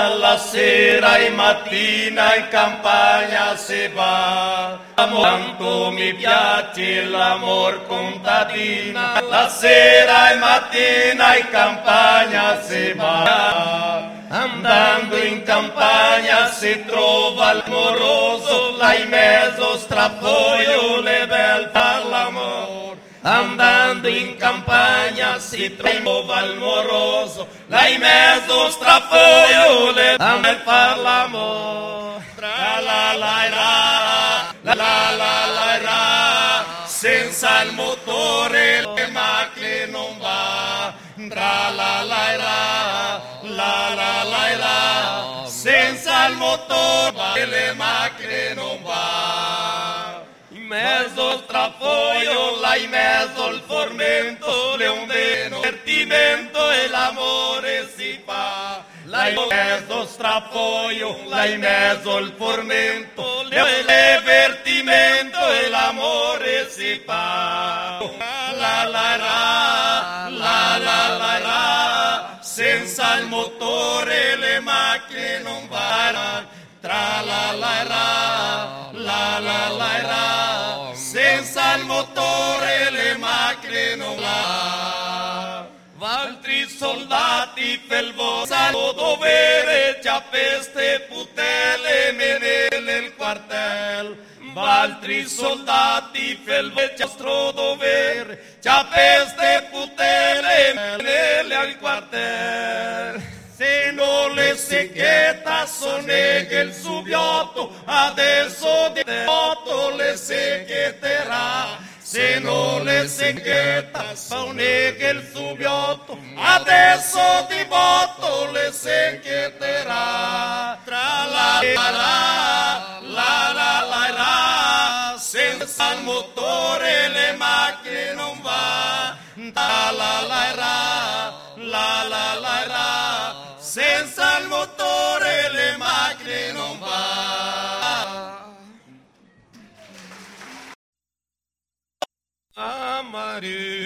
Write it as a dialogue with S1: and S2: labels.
S1: alla sera e mattina in campagna si va. Quanto mi piace l'amor contadina, la sera e mattina in campagna si va. Andando in campagna si trova il moroso, là in mezzo strappoio le bel par l'amor. Andando in campagna si trova il moroso, là in mezzo strappoio le bel par l'amor. Tra la la la la la, senza il motore le macchine non va. Tra la la, senza il motore le macchine non va. In mezzo al strappoio, là in mezzo al formento, le onde divertimento e l'amore si fa. Là in mezzo al strappoio, là in mezzo al formento, le divertimento e l'amore si fa. La, senza il motore le macchine non vanno. Tra la, senza il motore le macchine non vanno. Altri soldati pel vostro dovere, già peste putele mene nel quartel. Altri soldati pel vostro dovere, già peste putele mene nel quartel. Se non le secchetta sonega il subbiotto, adesso di botto le secchetterà. Se non le secchetta sonega il subbiotto, adesso di botto le secchetterà. Tra la, senza il motore le macchine non va. Tra la, senza il motore le macchine non va. Amare